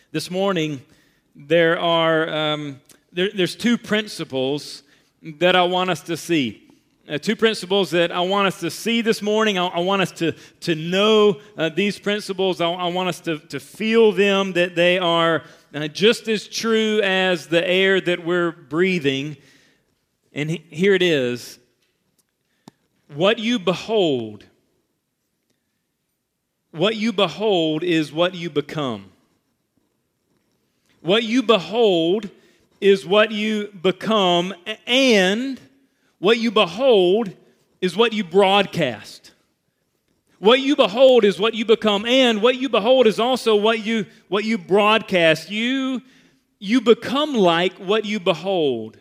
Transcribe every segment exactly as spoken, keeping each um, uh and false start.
This morning, there are um, there, there's two principles that I want us to see. Uh, two principles that I want us to see this morning. I, I want us to, to know uh, these principles. I, I want us to, to feel them, that they are uh, just as true as the air that we're breathing. And he, here it is. What you behold, what you behold is what you become. What you behold is what you become, and what you behold is what you broadcast. What you behold is what you become, and what you behold is also what you what you broadcast. You you become like what you behold,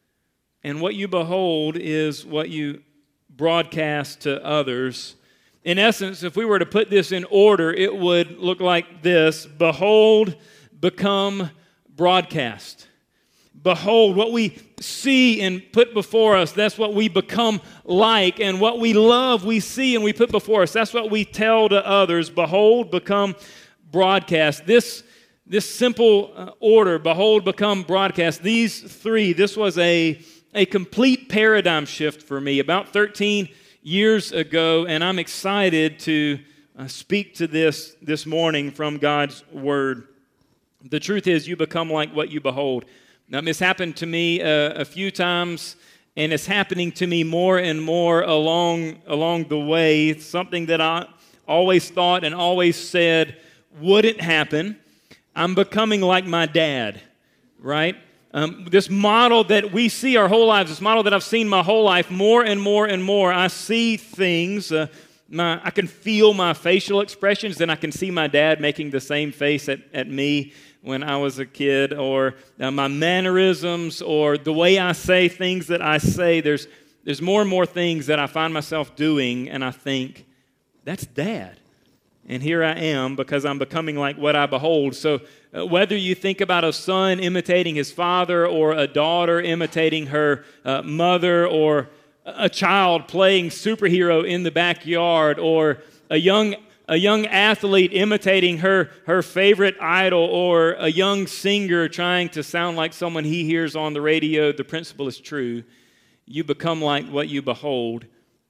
and what you behold is what you broadcast to others. In essence, if we were to put this in order, it would look like this: behold, become, broadcast. Behold, what we see and put before us, that's what we become like. And what we love, we see and we put before us. That's what we tell to others. Behold, become, broadcast. This, this simple uh, order, behold, become, broadcast, these three, this was a, a complete paradigm shift for me about thirteen years ago. And I'm excited to uh, speak to this this morning from God's Word. The truth is, you become like what you behold. Now, this happened to me uh, a few times, and it's happening to me more and more along, along the way. It's something that I always thought and always said wouldn't happen. I'm becoming like my dad, right? Um, this model that we see our whole lives, this model that I've seen my whole life, more and more and more, I see things. Uh, my, I can feel my facial expressions, then I can see my dad making the same face at, at me when I was a kid, or uh, my mannerisms, or the way I say things that I say. There's there's more and more things that I find myself doing, and I think, that's Dad. And here I am, because I'm becoming like what I behold. So uh, whether you think about a son imitating his father, or a daughter imitating her uh, mother, or a child playing superhero in the backyard, or a young A young athlete imitating her, her favorite idol, or a young singer trying to sound like someone he hears on the radio, the principle is true. You become like what you behold,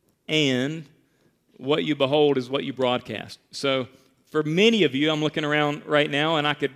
and what you behold is what you broadcast. So for many of you, I'm looking around right now, and I could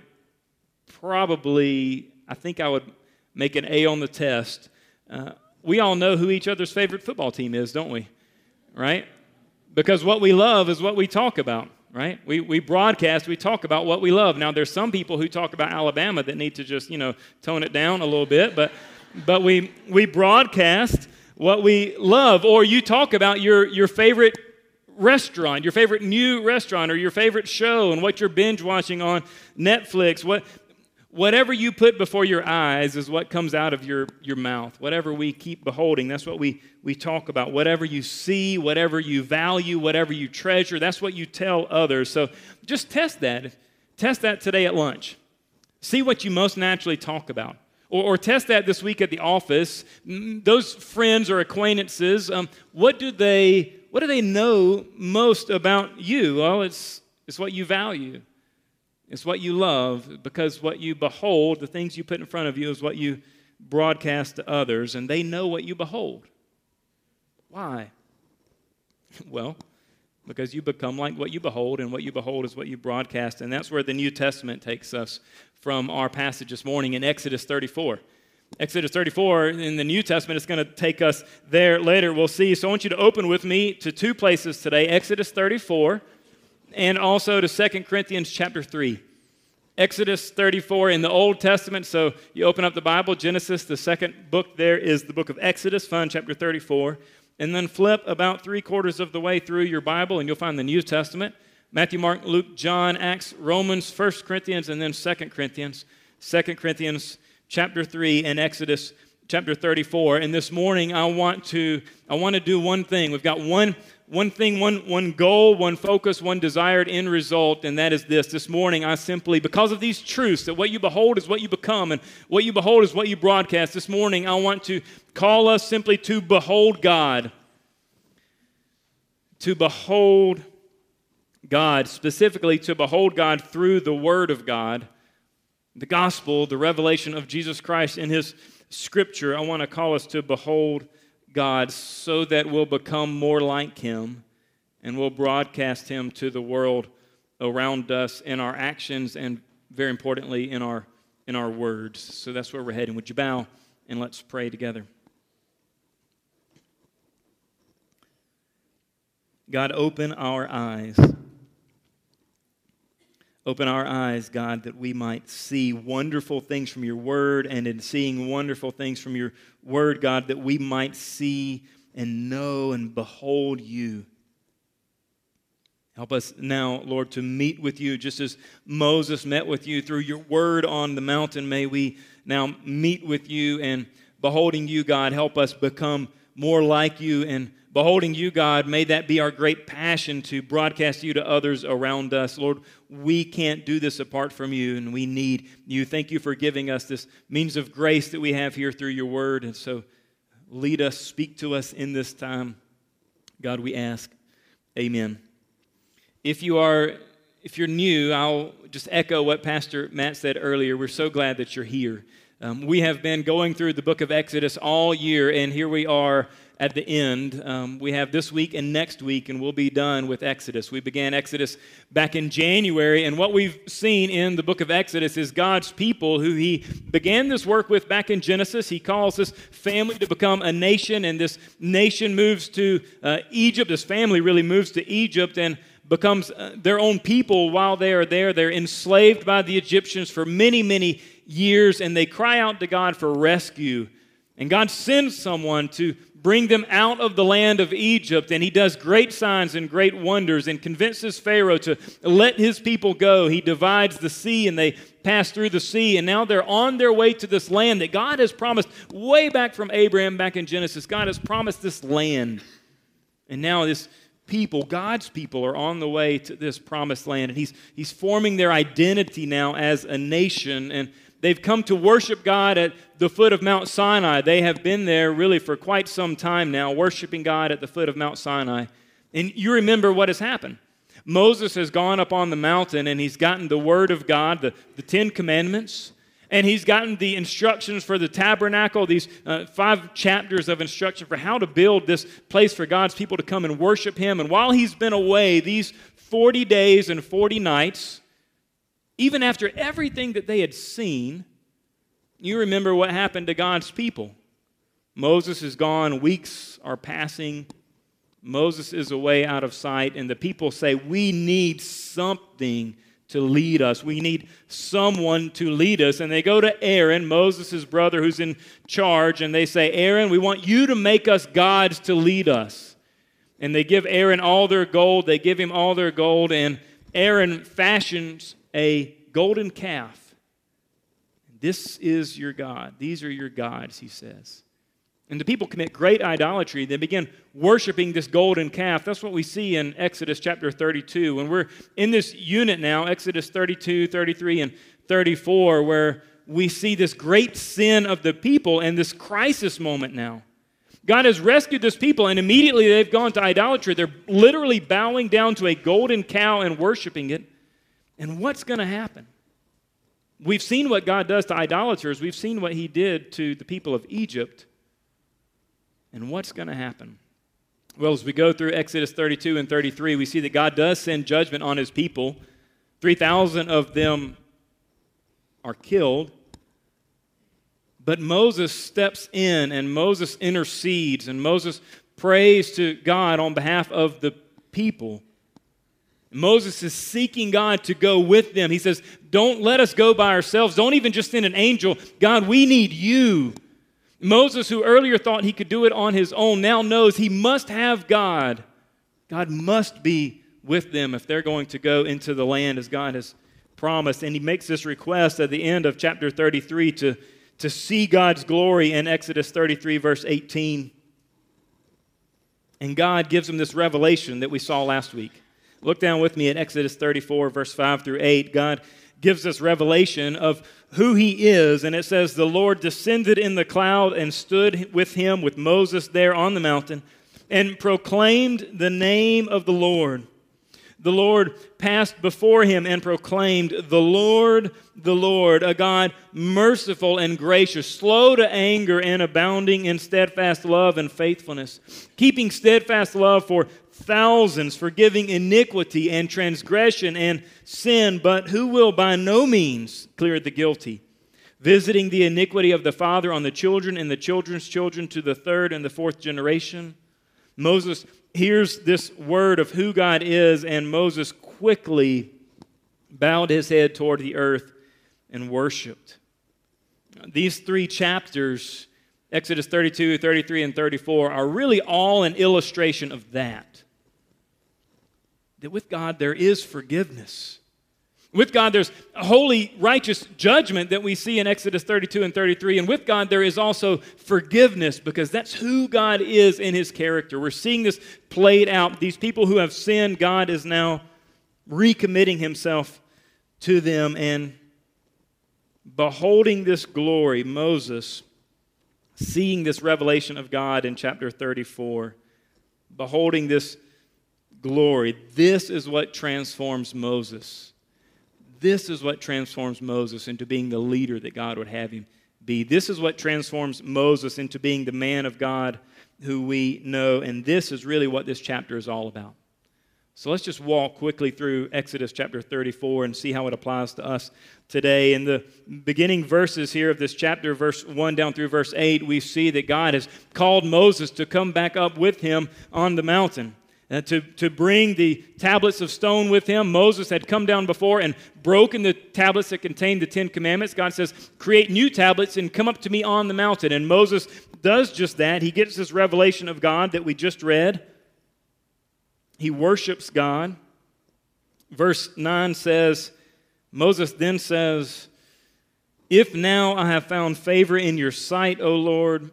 probably, I think I would make an A on the test. Uh, we all know who each other's favorite football team is, don't we? Right? Because what we love is what we talk about, right? We we broadcast, we talk about what we love. Now, there's some people who talk about Alabama that need to just, you know, tone it down a little bit, but but we we broadcast what we love. Or you talk about your, your favorite restaurant, your favorite new restaurant, or your favorite show, and what you're binge watching on Netflix. What Whatever you put before your eyes is what comes out of your, your mouth. Whatever we keep beholding, that's what we, we talk about. Whatever you see, whatever you value, whatever you treasure, that's what you tell others. So just test that. Test that today at lunch. See what you most naturally talk about. Or, or test that this week at the office. Those friends or acquaintances, um, what do they what do they know most about you? Well, it's it's what you value. It's what you love, because what you behold, the things you put in front of you, is what you broadcast to others, and they know what you behold. Why? Well, because you become like what you behold, and what you behold is what you broadcast, and that's where the New Testament takes us from our passage this morning in Exodus thirty-four. Exodus thirty-four in the New Testament is going to take us there later. We'll see. So I want you to open with me to two places today, Exodus thirty-four, and also to Second Corinthians chapter three. Exodus thirty-four in the Old Testament. So you open up the Bible, Genesis, the second book there is the book of Exodus, find chapter thirty-four. And then flip about three quarters of the way through your Bible, and you'll find the New Testament. Matthew, Mark, Luke, John, Acts, Romans, First Corinthians, and then Second Corinthians. Second Corinthians chapter three and Exodus chapter thirty-four. And this morning I want to I want to do one thing. We've got one One thing, one, one goal, one focus, one desired end result, and that is this. This morning, I simply, because of these truths, that what you behold is what you become, and what you behold is what you broadcast, this morning, I want to call us simply to behold God. To behold God, specifically to behold God through the Word of God, the gospel, the revelation of Jesus Christ in His Scripture, I want to call us to behold God so that we'll become more like Him and we'll broadcast Him to the world around us in our actions and, very importantly, in our in our words. So that's where we're heading. Would you bow and let's pray together. God, open our eyes. Open our eyes, God, that we might see wonderful things from your word, and in seeing wonderful things from your word, God, that we might see and know and behold you. Help us now, Lord, to meet with you just as Moses met with you through your word on the mountain. May we now meet with you, and beholding you, God, help us become more like you. And beholding you, God, may that be our great passion to broadcast you to others around us. Lord, we can't do this apart from you, and we need you. Thank you for giving us this means of grace that we have here through your word. And so lead us, speak to us in this time. God, we ask. Amen. If you are, if you're new, I'll just echo what Pastor Matt said earlier. We're so glad that you're here. Um, we have been going through the book of Exodus all year, and here we are at the end. Um, we have this week and next week, and we'll be done with Exodus. We began Exodus back in January, and what we've seen in the book of Exodus is God's people who He began this work with back in Genesis. He calls this family to become a nation, and this nation moves to uh, Egypt. This family really moves to Egypt and becomes uh, their own people while they are there. They're enslaved by the Egyptians for many, many years, and they cry out to God for rescue. And God sends someone to bring them out of the land of Egypt, and He does great signs and great wonders and convinces Pharaoh to let his people go. He divides the sea, and they pass through the sea, and now they're on their way to this land that God has promised way back from Abraham, back in Genesis. God has promised this land, and now this people, God's people, are on the way to this promised land, and he's, he's forming their identity now as a nation, and they've come to worship God at the foot of Mount Sinai. They have been there really for quite some time now, worshiping God at the foot of Mount Sinai. And you remember what has happened. Moses has gone up on the mountain, and he's gotten the Word of God, the, the Ten Commandments, and he's gotten the instructions for the tabernacle, these uh, five chapters of instruction for how to build this place for God's people to come and worship Him. And while he's been away, these forty days and forty nights, even after everything that they had seen, you remember what happened to God's people. Moses is gone, weeks are passing, Moses is away out of sight, and the people say, we need something to lead us. We need someone to lead us. And they go to Aaron, Moses' brother, who's in charge, and they say, Aaron, we want you to make us gods to lead us. And they give Aaron all their gold. They give him all their gold, and Aaron fashions a golden calf. This is your God. These are your gods, he says. And the people commit great idolatry. They begin worshiping this golden calf. That's what we see in Exodus chapter thirty-two. And we're in this unit now, Exodus thirty-two, thirty-three, and thirty-four, where we see this great sin of the people and this crisis moment now. God has rescued this people, and immediately they've gone to idolatry. They're literally bowing down to a golden cow and worshiping it. And what's going to happen? We've seen what God does to idolaters. We've seen what He did to the people of Egypt. And what's going to happen? Well, as we go through Exodus thirty-two and thirty-three, we see that God does send judgment on His people. three thousand of them are killed. But Moses steps in, and Moses intercedes, and Moses prays to God on behalf of the people. Moses is seeking God to go with them. He says, don't let us go by ourselves. Don't even just send an angel. God, we need you. Moses, who earlier thought he could do it on his own, now knows he must have God. God must be with them if they're going to go into the land as God has promised. And he makes this request at the end of chapter thirty-three to, to see God's glory in Exodus thirty-three, verse eighteen. And God gives him this revelation that we saw last week. Look down with me at Exodus thirty-four, verse five through eight. God gives us revelation of who He is, and it says, the Lord descended in the cloud and stood with him, with Moses there on the mountain, and proclaimed the name of the Lord. the Lord passed before him and proclaimed, "The Lord, the Lord, a God merciful and gracious, slow to anger and abounding in steadfast love and faithfulness, keeping steadfast love for thousands, forgiving iniquity and transgression and sin, but who will by no means clear the guilty, visiting the iniquity of the father on the children and the children's children to the third and the fourth generation." Moses hears this word of who God is, and Moses quickly bowed his head toward the earth and worshiped. These three chapters, Exodus thirty-two, thirty-three, and thirty-four, are really all an illustration of that. That with God there is forgiveness. With God there's a holy, righteous judgment that we see in Exodus thirty-two and thirty-three. And with God there is also forgiveness, because that's who God is in his character. We're seeing this played out. These people who have sinned, God is now recommitting himself to them. And beholding this glory, Moses, seeing this revelation of God in chapter thirty-four, beholding this glory, this is what transforms Moses. This is what transforms Moses into being the leader that God would have him be. This is what transforms Moses into being the man of God who we know. And this is really what this chapter is all about. So let's just walk quickly through Exodus chapter thirty-four and see how it applies to us today. In the beginning verses here of this chapter, verse one down through verse eight, we see that God has called Moses to come back up with him on the mountain. Uh, to, to bring the tablets of stone with him. Moses had come down before and broken the tablets that contained the Ten Commandments. God says, create new tablets and come up to me on the mountain. And Moses does just that. He gets this revelation of God that we just read. He worships God. Verse nine says, Moses then says, "If now I have found favor in your sight, O Lord,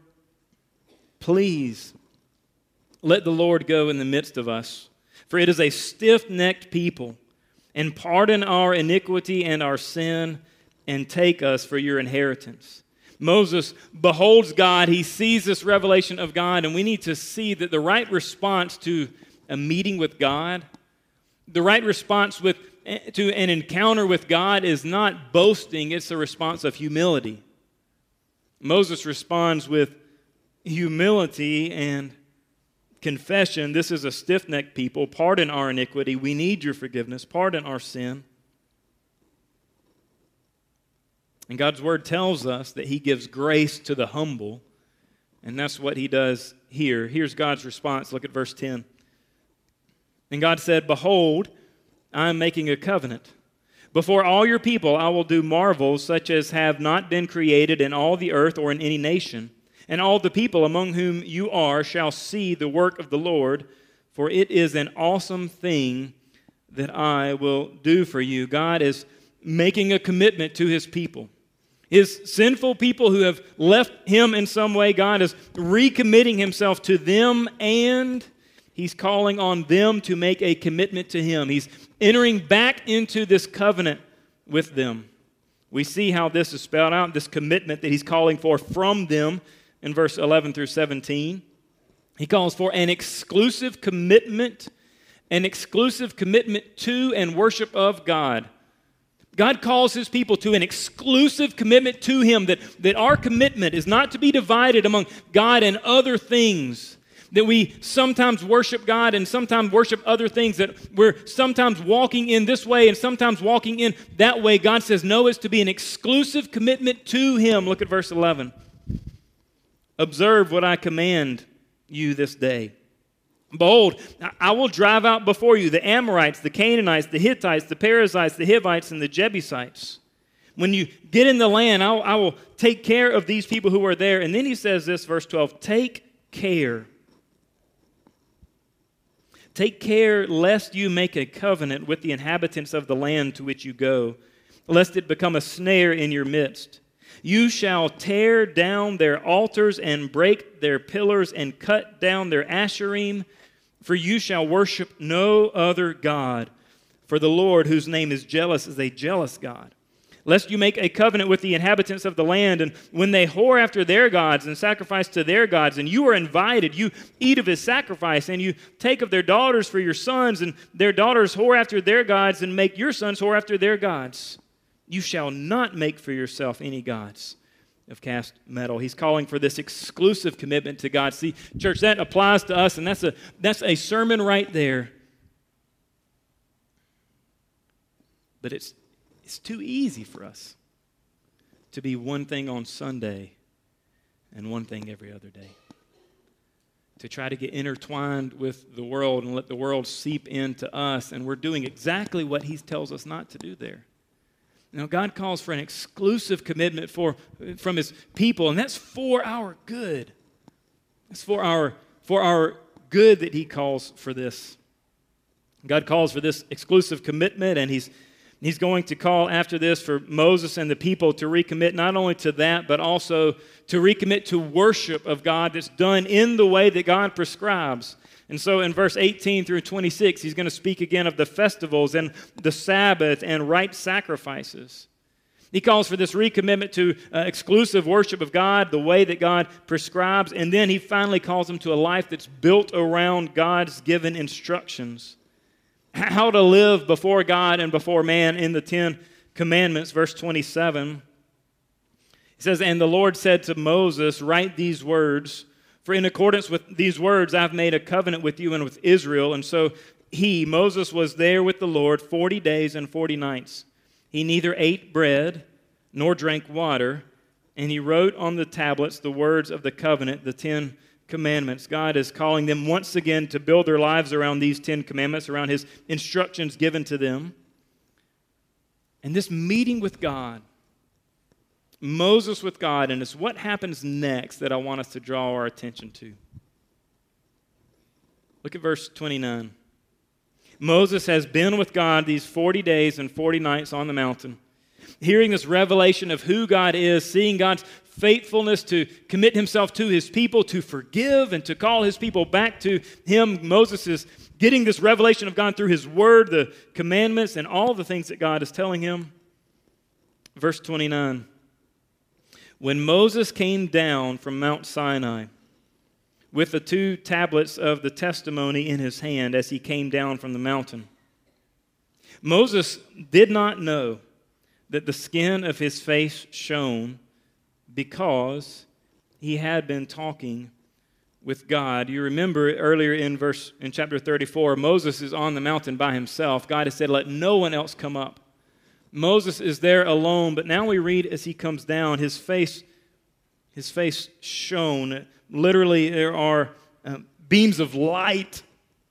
please let the Lord go in the midst of us, for it is a stiff-necked people, and pardon our iniquity and our sin, and take us for your inheritance." Moses beholds God. He sees this revelation of God, and we need to see that the right response to a meeting with God, the right response with to an encounter with God is not boasting, it's a response of humility. Moses responds with humility and confession. This is a stiff-necked people. Pardon our iniquity. We need your forgiveness. Pardon our sin. And God's word tells us that he gives grace to the humble, and that's what he does here. Here's God's response. Look at verse ten. "And God said, Behold, I am making a covenant. Before all your people I will do marvels such as have not been created in all the earth or in any nation. And all the people among whom you are shall see the work of the Lord, for it is an awesome thing that I will do for you." God is making a commitment to his people. His sinful people who have left him in some way, God is recommitting himself to them, and he's calling on them to make a commitment to him. He's entering back into this covenant with them. We see how this is spelled out, this commitment that he's calling for from them. In verse eleven through seventeen, he calls for an exclusive commitment, an exclusive commitment to and worship of God. God calls his people to an exclusive commitment to him, that, that our commitment is not to be divided among God and other things, that we sometimes worship God and sometimes worship other things, that we're sometimes walking in this way and sometimes walking in that way. God says, no, it's to be an exclusive commitment to him. Look at verse eleven. "Observe what I command you this day. Behold, I will drive out before you the Amorites, the Canaanites, the Hittites, the Perizzites, the Hivites, and the Jebusites. When you get in the land, I will, I will take care of these people who are there." And then he says this, verse twelve, "Take care. Take care lest you make a covenant with the inhabitants of the land to which you go, lest it become a snare in your midst. You shall tear down their altars and break their pillars and cut down their asherim, for you shall worship no other God. For the Lord, whose name is jealous, is a jealous God. lest you make a covenant with the inhabitants of the land, and when they whore after their gods and sacrifice to their gods, and you are invited, you eat of his sacrifice, and you take of their daughters for your sons, and their daughters whore after their gods, and make your sons whore after their gods. You shall not make for yourself any gods of cast metal. He's calling for this exclusive commitment to God. See, church, that applies to us, and that's a, that's a sermon right there. But it's It's too easy for us to be one thing on Sunday and one thing every other day. To try to get intertwined with the world and let the world seep into us, and we're doing exactly what he tells us not to do there. Now, God calls for an exclusive commitment for, from his people, and that's for our good. It's for our, for our good that he calls for this. God calls for this exclusive commitment, and he's He's going to call after this for Moses and the people to recommit not only to that, but also to recommit to worship of God that's done in the way that God prescribes. And so in verse eighteen through twenty-six, he's going to speak again of the festivals and the Sabbath and right sacrifices. He calls for this recommitment to uh, exclusive worship of God, the way that God prescribes, and then he finally calls them to a life that's built around God's given instructions. How to live before God and before man in the Ten Commandments, verse twenty-seven. It says, "And the Lord said to Moses, write these words, for in accordance with these words I've made a covenant with you and with Israel." And so he, Moses, was there with the Lord forty days and forty nights. He neither ate bread nor drank water, and he wrote on the tablets the words of the covenant, the Ten Commandments. God is calling them once again to build their lives around these Ten Commandments, around his instructions given to them. And this meeting with God, Moses with God, and it's what happens next that I want us to draw our attention to. Look at verse twenty-nine. Moses has been with God these forty days and forty nights on the mountain, hearing this revelation of who God is, seeing God's faithfulness to commit himself to his people, to forgive and to call his people back to him. Moses is getting this revelation of God through his word, the commandments, and all the things that God is telling him. Verse twenty-nine. When Moses came down from Mount Sinai with the two tablets of the testimony in his hand as he came down from the mountain, Moses did not know that the skin of his face shone, because he had been talking with God. You remember earlier in verse in chapter thirty-four, Moses is on the mountain by himself. God has said, let no one else come up. Moses is there alone, but now we read as he comes down, his face, his face shone. Literally, there are um, beams of light.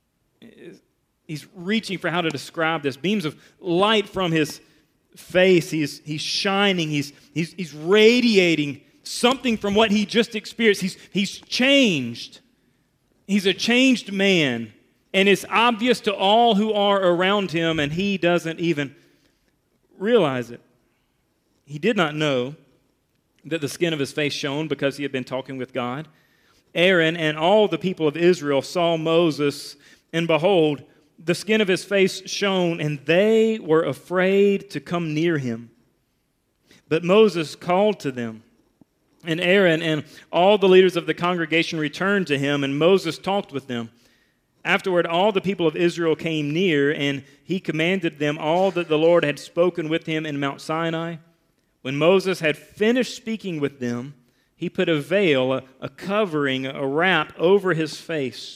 He's reaching for how to describe this. Beams of light from his face. He's, he's shining. He's, he's, he's radiating something from what he just experienced. He's, he's changed. He's a changed man. And it's obvious to all who are around him, and he doesn't even realize it. He did not know that the skin of his face shone because he had been talking with God. Aaron and all the people of Israel saw Moses, and behold, the skin of his face shone, and they were afraid to come near him. But Moses called to them, and Aaron and all the leaders of the congregation returned to him, and Moses talked with them. Afterward, all the people of Israel came near, and he commanded them all that the Lord had spoken with him in Mount Sinai. When Moses had finished speaking with them, he put a veil, a, a covering, a wrap over his face.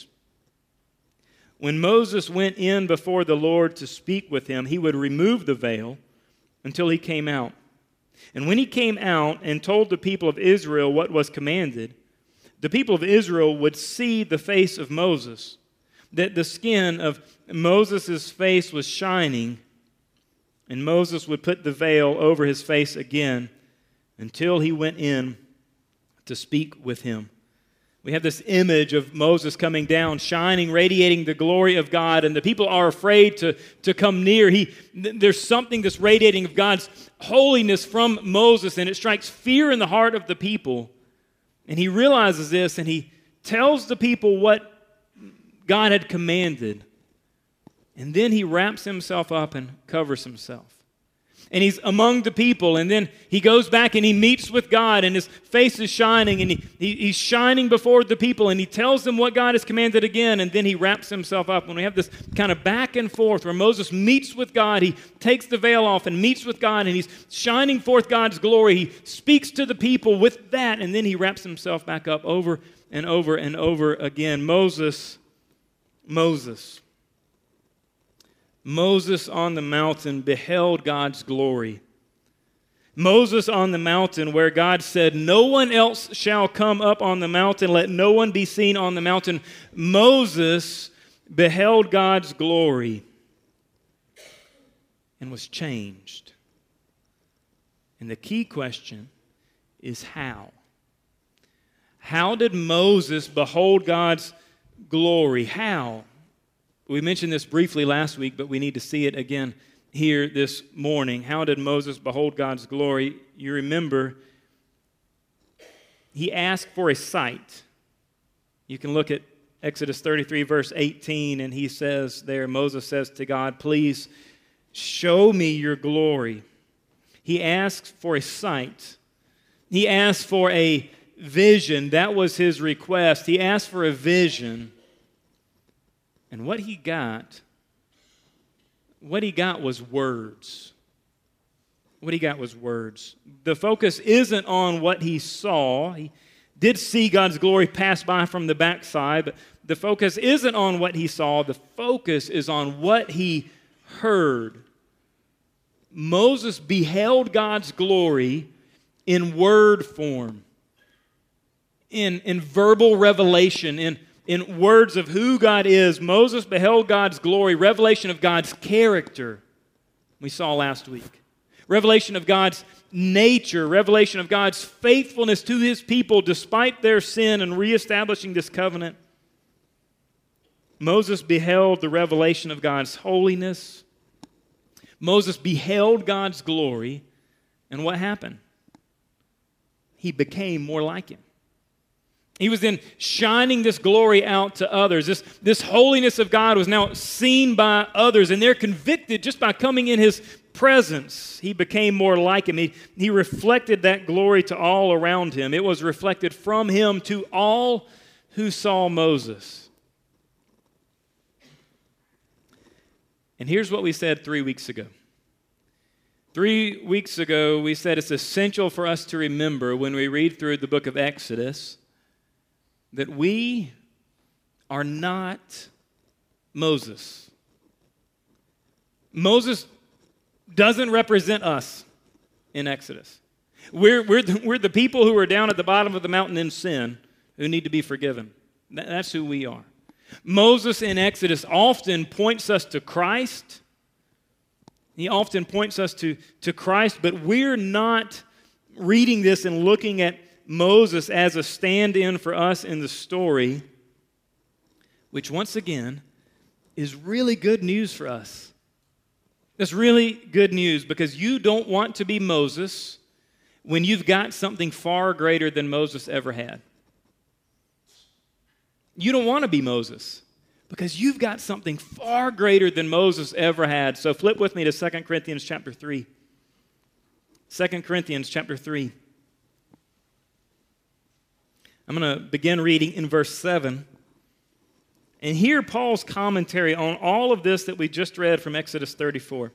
When Moses went in before the Lord to speak with him, he would remove the veil until he came out. And when he came out and told the people of Israel what was commanded, the people of Israel would see the face of Moses, that the skin of Moses' face was shining, and Moses would put the veil over his face again until he went in to speak with him. We have this image of Moses coming down, shining, radiating the glory of God, and the people are afraid to, to come near. He, there's something that's radiating of God's holiness from Moses, and it strikes fear in the heart of the people. And he realizes this, and he tells the people what God had commanded. And then he wraps himself up and covers himself. and he's among the people, and then he goes back and he meets with God, and his face is shining, and he, he, he's shining before the people, and he tells them what God has commanded again, and then he wraps himself up. When we have this kind of back and forth where Moses meets with God, he takes the veil off and meets with God, and he's shining forth God's glory. He speaks to the people with that, and then he wraps himself back up over and over and over again. Moses, Moses. Moses on the mountain beheld God's glory. Moses on the mountain where God said, "No one else shall come up on the mountain, let no one be seen on the mountain." Moses beheld God's glory and was changed. And the key question is how? How did Moses behold God's glory? How? We mentioned this briefly last week, but we need to see it again here this morning. How did Moses behold God's glory? You remember, he asked for a sight. You can look at Exodus thirty-three, verse eighteen, and he says there, Moses says to God, "Please show me your glory." He asked for a sight. He asked for a vision. That was his request. He asked for a vision. And what he got, what he got was words. What he got was words. The focus isn't on what he saw. He did see God's glory pass by from the backside, but the focus isn't on what he saw. The focus is on what he heard. Moses beheld God's glory in word form, in, in verbal revelation, in In words of who God is. Moses beheld God's glory, revelation of God's character, we saw last week. Revelation of God's nature, revelation of God's faithfulness to his people despite their sin and reestablishing this covenant. Moses beheld the revelation of God's holiness. Moses beheld God's glory, and what happened? He became more like him. He was then shining this glory out to others. This, this holiness of God was now seen by others, and they're convicted just by coming in his presence. He became more like him. He, he reflected that glory to all around him. It was reflected from him to all who saw Moses. And here's what we said three weeks ago. Three weeks ago, we said it's essential for us to remember when we read through the book of Exodus that we are not Moses. Moses doesn't represent us in Exodus. We're, we're, the, we're the people who are down at the bottom of the mountain in sin who need to be forgiven. That's who we are. Moses in Exodus often points us to Christ. He often points us to, to Christ, but we're not reading this and looking at Moses as a stand-in for us in the story, which once again is really good news for us. That's really good news because you don't want to be Moses when you've got something far greater than Moses ever had. You don't want to be Moses because you've got something far greater than Moses ever had. So flip with me to Second Corinthians chapter three. Second Corinthians chapter three. I'm going to begin reading in verse seven. And hear Paul's commentary on all of this that we just read from Exodus thirty-four.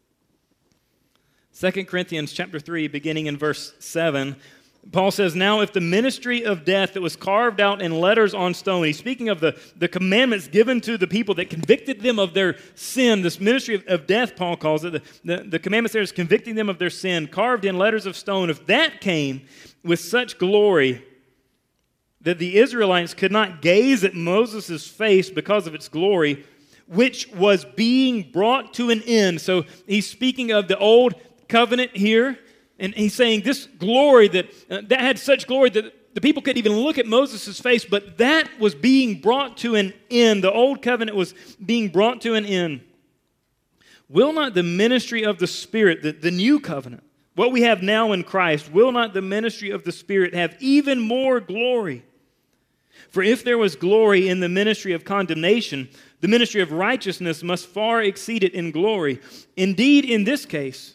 Second Corinthians chapter three, beginning in verse seven. Paul says, "Now if the ministry of death that was carved out in letters on stone," he's speaking of the, the commandments given to the people that convicted them of their sin, this ministry of, of death, Paul calls it, the, the, the commandments there is convicting them of their sin, carved in letters of stone, if that came with such glory that the Israelites could not gaze at Moses' face because of its glory, which was being brought to an end. So he's speaking of the old covenant here, and he's saying this glory that uh, that had such glory that the people couldn't even look at Moses' face, but that was being brought to an end. The old covenant was being brought to an end. Will not the ministry of the Spirit, the, the new covenant, what we have now in Christ, will not the ministry of the Spirit have even more glory? For if there was glory in the ministry of condemnation, the ministry of righteousness must far exceed it in glory. Indeed, in this case,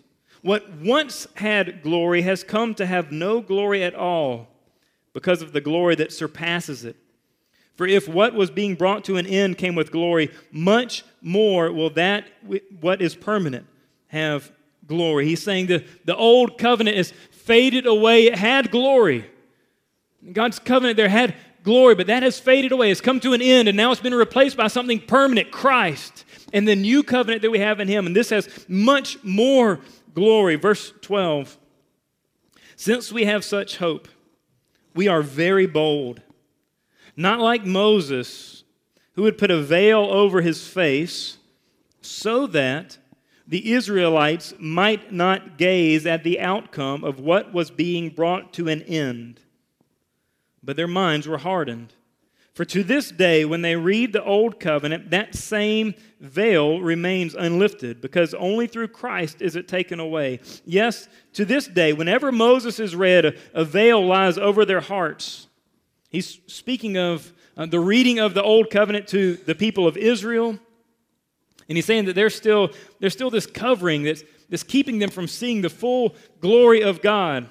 what once had glory has come to have no glory at all because of the glory that surpasses it. For if what was being brought to an end came with glory, much more will that what is permanent have glory. He's saying that the old covenant is faded away. It had glory. God's covenant there had glory, but that has faded away. It's come to an end, and now it's been replaced by something permanent, Christ, and the new covenant that we have in Him. And this has much more glory. Verse twelve, since we have such hope, we are very bold. Not like Moses, who would put a veil over his face, so that the Israelites might not gaze at the outcome of what was being brought to an end. But their minds were hardened. For to this day, when they read the Old Covenant, that same veil remains unlifted, because only through Christ is it taken away. Yes, to this day, whenever Moses is read, a, a veil lies over their hearts. He's speaking of uh, the reading of the Old Covenant to the people of Israel. And he's saying that there's still, there's still this covering that's, that's keeping them from seeing the full glory of God.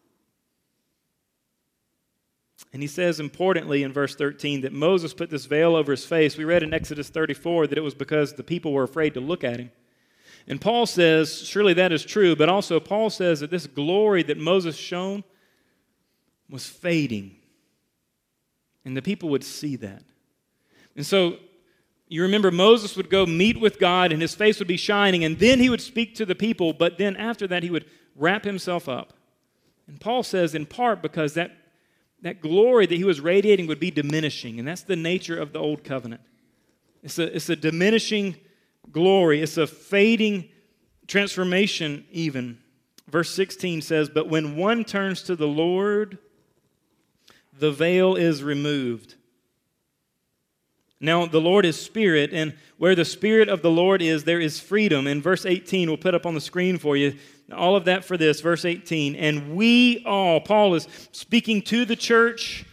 And he says importantly in verse thirteen that Moses put this veil over his face. We read in Exodus thirty-four that it was because the people were afraid to look at him. And Paul says, surely that is true, but also Paul says that this glory that Moses shone was fading. And the people would see that. And so you remember Moses would go meet with God and his face would be shining, and then he would speak to the people, but then after that he would wrap himself up. And Paul says in part because that, that glory that he was radiating would be diminishing, and that's the nature of the Old Covenant. It's a, it's a diminishing glory. It's a fading transformation even. Verse sixteen says, but when one turns to the Lord, the veil is removed. Now, the Lord is Spirit, and where the Spirit of the Lord is, there is freedom. And verse eighteen, we'll put up on the screen for you. All of that for this, verse eighteen. And we all, Paul is speaking to the church.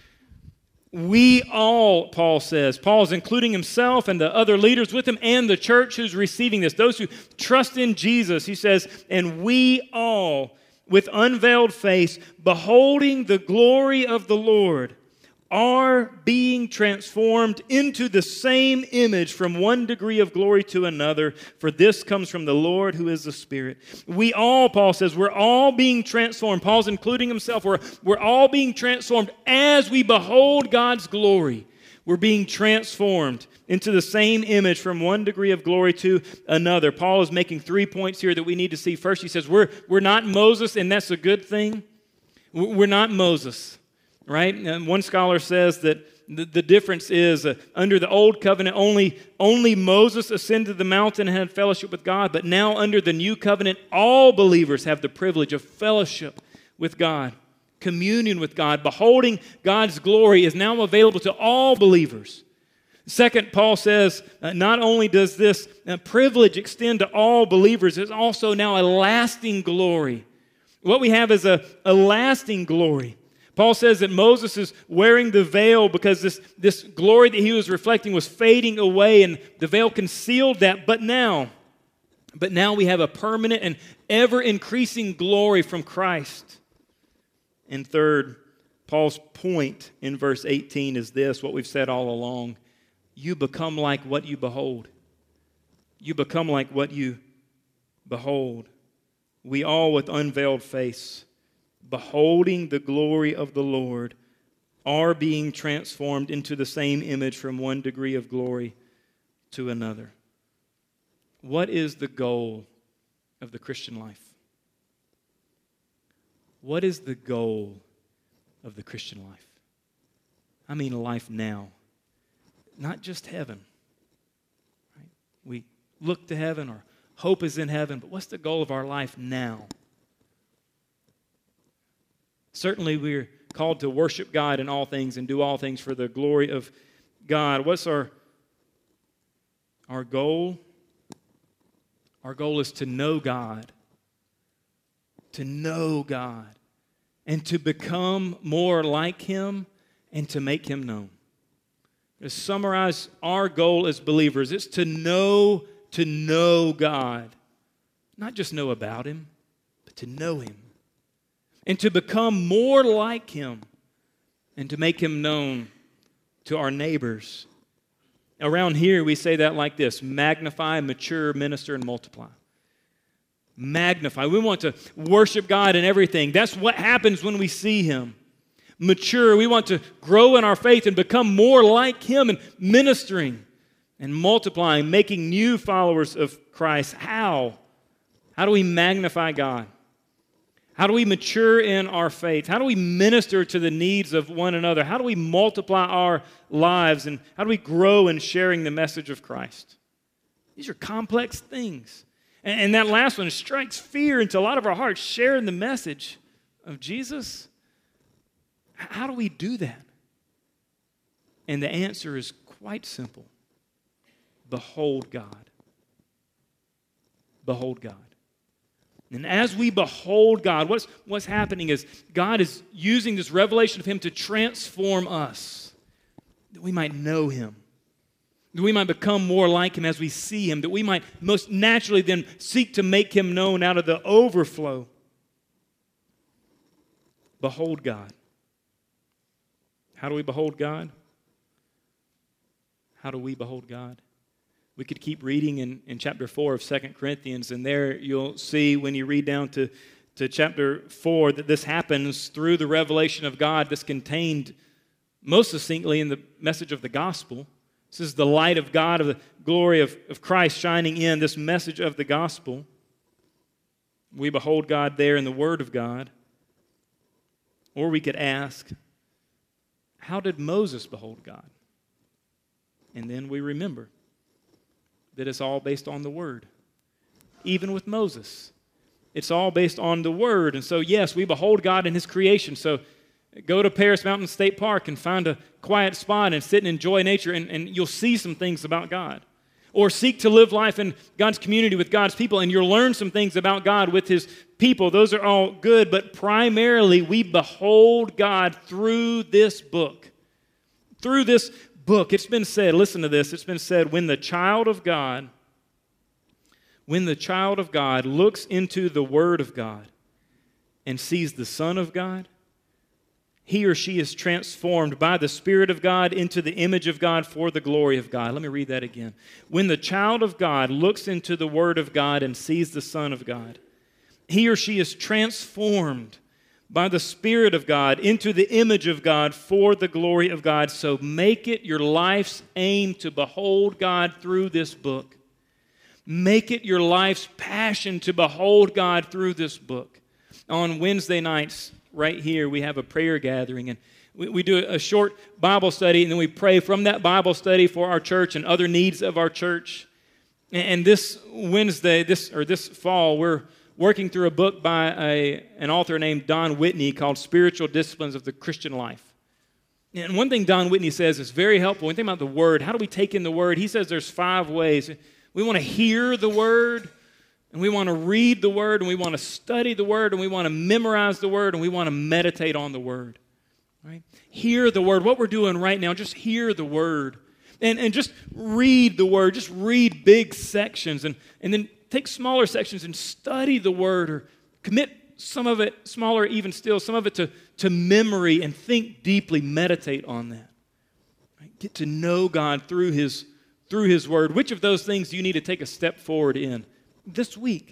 We all, Paul says. Paul is including himself and the other leaders with him and the church who's receiving this. Those who trust in Jesus, he says, and we all, with unveiled face, beholding the glory of the Lord, are being transformed into the same image from one degree of glory to another, for this comes from the Lord who is the Spirit. We all, Paul says, we're all being transformed. Paul's including himself. We're, we're all being transformed as we behold God's glory. We're being transformed into the same image from one degree of glory to another. Paul is making three points here that we need to see. First, he says, we're, we're not Moses, and that's a good thing. We're not Moses, right? And one scholar says that the, the difference is uh, under the Old Covenant, only, only Moses ascended the mountain and had fellowship with God, but now under the New Covenant, all believers have the privilege of fellowship with God. Communion with God, beholding God's glory is now available to all believers. Second, Paul says, uh, not only does this uh, privilege extend to all believers, it's also now a lasting glory. What we have is a, a lasting glory. Paul says that Moses is wearing the veil because this, this glory that he was reflecting was fading away, and the veil concealed that. But now, but now we have a permanent and ever-increasing glory from Christ. And third, Paul's point in verse eighteen is this, what we've said all along. You become like what you behold. You become like what you behold. We all with unveiled face, beholding the glory of the Lord, are being transformed into the same image from one degree of glory to another. What is the goal of the Christian life? What is the goal of the Christian life? I mean life now, not just heaven. Right? We look to heaven, our hope is in heaven, but what's the goal of our life now? Certainly we're called to worship God in all things and do all things for the glory of God. What's our, our goal? Our goal is to know God. To know God. And to become more like Him and to make Him known. To summarize our goal as believers, it's to know, to know God. Not just know about Him. to know Him, and to become more like Him, and to make Him known to our neighbors. Around here, we say that like this: magnify, mature, minister, and multiply. Magnify. We want to worship God in everything. That's what happens when we see Him. Mature. We want to grow in our faith and become more like Him, and ministering and multiplying, making new followers of Christ. How? How do we magnify God? How do we mature in our faith? How do we minister to the needs of one another? How do we multiply our lives? And how do we grow in sharing the message of Christ? These are complex things. And that last one strikes fear into a lot of our hearts, sharing the message of Jesus. How do we do that? And the answer is quite simple. Behold God. Behold God. And as we behold God, what's, what's happening is God is using this revelation of Him to transform us, that we might know Him, that we might become more like Him as we see Him, that we might most naturally then seek to make Him known out of the overflow. Behold God. How do we behold God? How do we behold God? We could keep reading in, in chapter four of Second Corinthians, and there you'll see when you read down to, to chapter four that this happens through the revelation of God that's contained most succinctly in the message of the gospel. This is the light of God, of the glory of, of Christ shining in, this message of the gospel. We behold God there in the Word of God. Or we could ask, how did Moses behold God? And then we remember that it's all based on the Word. Even with Moses, it's all based on the Word. And so, yes, we behold God in His creation. So go to Paris Mountain State Park and find a quiet spot and sit and enjoy nature, and, and you'll see some things about God. Or seek to live life in God's community with God's people, and you'll learn some things about God with His people. Those are all good, but primarily we behold God through this book. Through this book. It's been said, listen to this, it's been said, when the child of God, when the child of God looks into the Word of God and sees the Son of God, he or she is transformed by the Spirit of God into the image of God for the glory of God. Let me read that again. When the child of God looks into the Word of God and sees the Son of God, he or she is transformed by the Spirit of God into the image of God for the glory of God. So make it your life's aim to behold God through this book. Make it your life's passion to behold God through this book. On Wednesday nights, right here, we have a prayer gathering, and we, we do a short Bible study, and then we pray from that Bible study for our church and other needs of our church. And, and this Wednesday, this or this fall, we're working through a book by a, an author named Don Whitney called Spiritual Disciplines of the Christian Life. And one thing Don Whitney says is very helpful. When you think about the Word, how do we take in the Word? He says there's five ways. We want to hear the Word, and we want to read the Word, and we want to study the Word, and we want to memorize the Word, and we want to meditate on the Word. Right? Hear the Word. What we're doing right now, just hear the Word. And, and just read the Word. Just read big sections, and, and then take smaller sections and study the Word, or commit some of it, smaller even still, some of it to, to memory, and think deeply, meditate on that. Right? Get to know God through His, through His Word. Which of those things do you need to take a step forward in this week?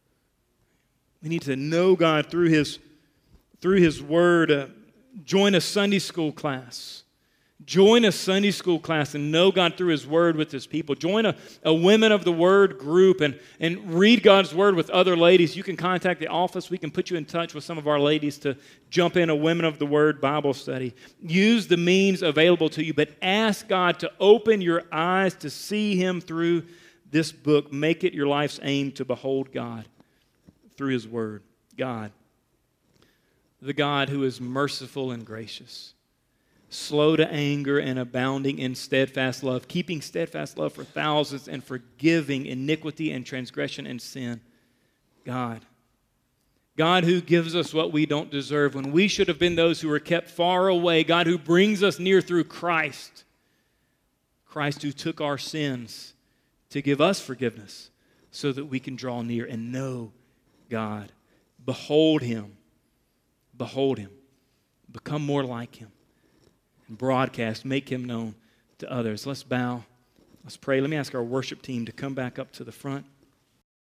We need to know God through His, through His Word. Uh, join a Sunday school class. Join a Sunday school class and know God through His Word with His people. Join a, a Women of the Word group and, and read God's Word with other ladies. You can contact the office. We can put you in touch with some of our ladies to jump in a Women of the Word Bible study. Use the means available to you, but ask God to open your eyes to see Him through this book. Make it your life's aim to behold God through His Word. God, the God who is merciful and gracious, slow to anger and abounding in steadfast love, keeping steadfast love for thousands and forgiving iniquity and transgression and sin. God. God who gives us what we don't deserve when we should have been those who were kept far away. God who brings us near through Christ. Christ who took our sins to give us forgiveness so that we can draw near and know God. behold him. Behold him. Become more like him. And broadcast, make him known to others. Let's bow. Let's pray. Let me ask our worship team to come back up to the front.